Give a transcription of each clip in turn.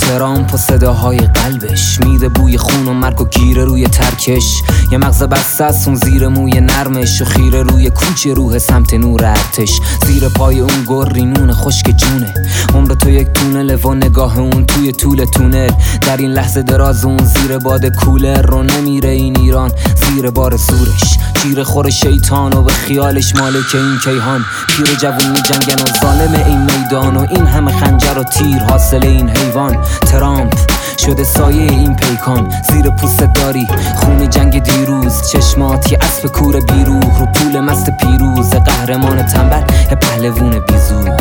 ترامپ و صداهای قلبش میده بوی خون و مرگ و گیره روی ترکش. یه مغز بسته است اون زیر موی نرمش و خیره روی کوچه روح سمت نور ارتش. زیر پای اون گرینون خشک جونه، عمر تو یک تونله و نگاه اون توی طول تونل. در این لحظه دراز اون زیر باد کولر رو نمیره این ایران زیر بار زورش. چیره خور شیطان و به خیالش مالک این کیهان. پیر جوون می جنگن و ظالم این میدان و این همه خنجر و تیر حاصل این حیوان. ترامپ شده سایه این پیکان، زیر پوست داری خون جنگ دیروز. چشمات یه اسب کور بیروح رو پول مست پیروز. قهرمان تنبل یه پهلوون بیزور.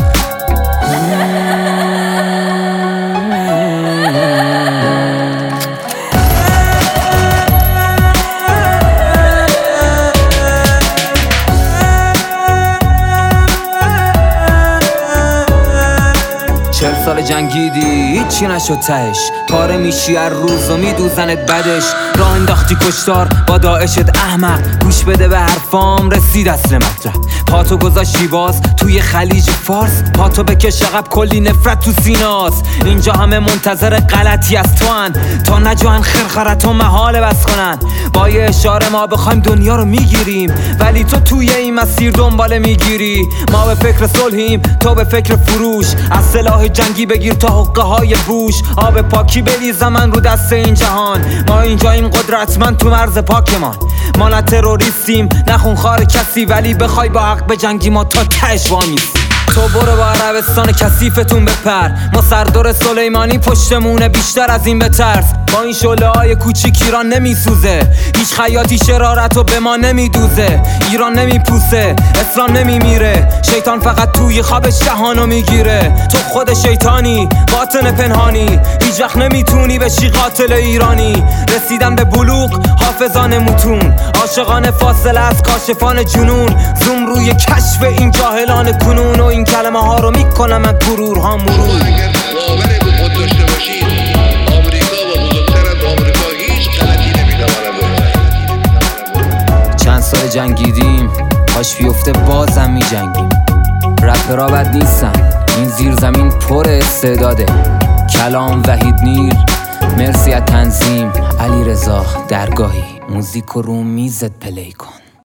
سال جنگیدی هیچی نشد تهش، پاره میشی هر روز و میدوزنت بدش. راه انداختی کشتار با داعشت احمق، گوش بده به حرفام رسید اصل مطلب. پاتو گذاشتی باز توی خلیج فارس، پاتو بکش عقب کلی نفرت تو سیناست. اینجا همه منتظر غلطی از تو هن تا نجوان خرخرت و محال بس کنن. با یه اشاره ما بخوایم دنیا رو میگیریم، ولی تو توی این مسیر دنباله میگیری. ما به فکر صلحیم تو به فکر فروش، از سلاح جنگی بگیر تا حقه های بوش. آب پاکی بریزم من رو دست این جهان، ما اینجا این قدرتمند تو مرز پاکمان. ما نه تروریستیم نه خونخوار کسی، ولی بخوای با حق به جنگی ما تا تهش وامیستیم. تو برو با عربستان کثیفتون بپر، ما سردار سلیمانی پشتمونه بیشتر از این بترس. با این شعله های کوچیک ایران نمیسوزه، هیچ خیاطی شرارت رو به ما نمیدوزه. ایران نمیپوسه، اسلام نمیمیره، شیطان فقط توی خوابش جهانو میگیره. تو خود شیطانی باطن پنهانی، هیچ وقت نمیتونی بشی قاتل ایرانی. رسیدن به بلوغ حافظان متون، عاشقان فاصله از کاشفان جنون. زوم روی کشف این جاهلان کنون و این کلمه ها رو میکنم من غرورها مرور. اگر باور به خود داشته باشید، آمریکا و بزرگتر از آمریکا هیچ غلطی نمیتواند بکنه. چند سال جنگیدیم، پاش بیفته بازم میجنگیم. رپرها بد نیستن، این زیر زمین پر استعداده. کلام وحید نیر، مرسی از تنظیم علی رضا درگاهی. موزیک رو میزت پلی کن.